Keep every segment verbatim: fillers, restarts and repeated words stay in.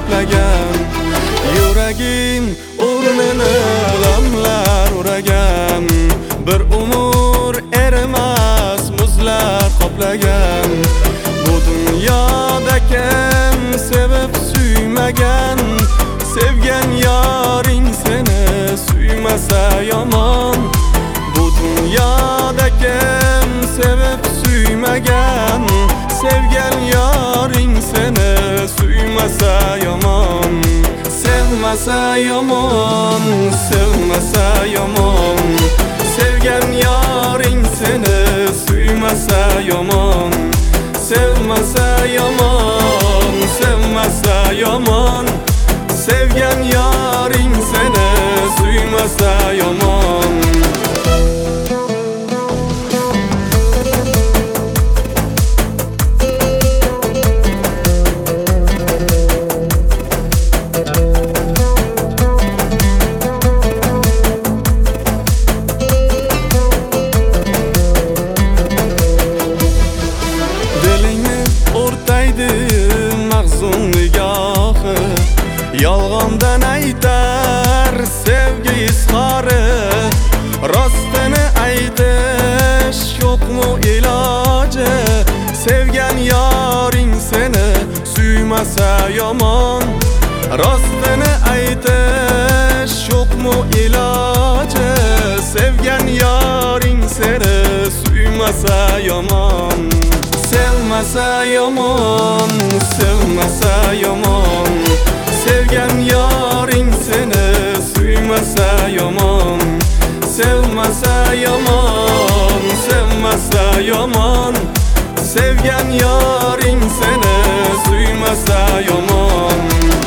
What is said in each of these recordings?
qoplagan. Yuragim o'rnini g'amlar o'ragan. Bir umr erimas muzlar qoplagan. Bu dunyoda kim sevib suymagan? Sevgan yoring seni suymasa yomon. Bu dunyoda kim sevib suymagan? Sevgan yoring seni suymasa yomon. Sevmasa yomon, sevmasa yomon. Sevgan yoring seni suymasa yomon. Sevmasa yomon, sevmasa yomon. Sevgan yoring seni suymasa yomon. Mahzun nigohi yolg'ondan aytar sevgi izhori. Rostini aytish yo'qmi iloji? Sevgan yoring seni suymasa yomon. Rostini aytish yo'qmi iloji? Sevgan yoring seni suymasa yomon. Sevmasa yomon, sevmasa yomon. Sevgan yoring seni suymasa yomon. Sevmasa yomon, sevmasa yomon. Sevgan yoring seni suymasa yomon.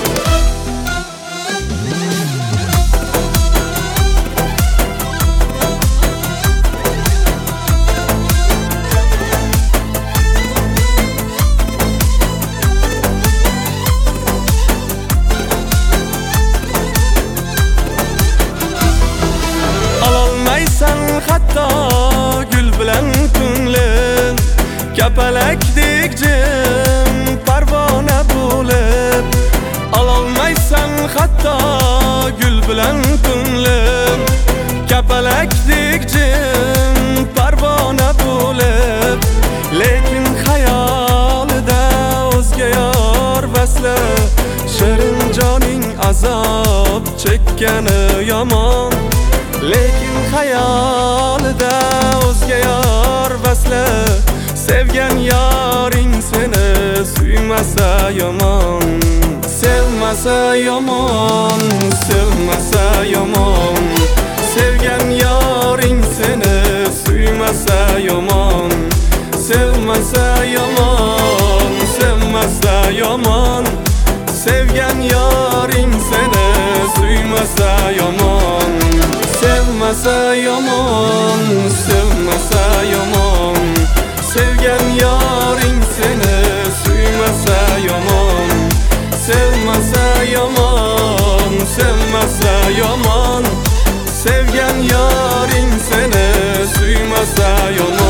Hatto gul bilan ko'nglim kapalakdek jim parvona bo'lib. Ololmaysan hatto gul bilan ko'nglim kapalakdek jim parvona bo'lib. Lekin xayolida o'zga yor vasli, shirin joning azob chekkani yomon. Lekin xayolida o'zga yor vasli, sevgan yoring seni suymasa yomon. Sevmasa yomon, sevmasa yomon. Sevgan yoring seni suymasa yomon. Sevmasa yomon, sevmasa yomon. Sevgan yoring seni suymasa yomon. Sevmasa yomon, sevmasa yomon. Sevgan yoring seni suymasa yomon. Sevmasa yomon, sevmasa yomon. Sevgan yoring seni suymasa yomon.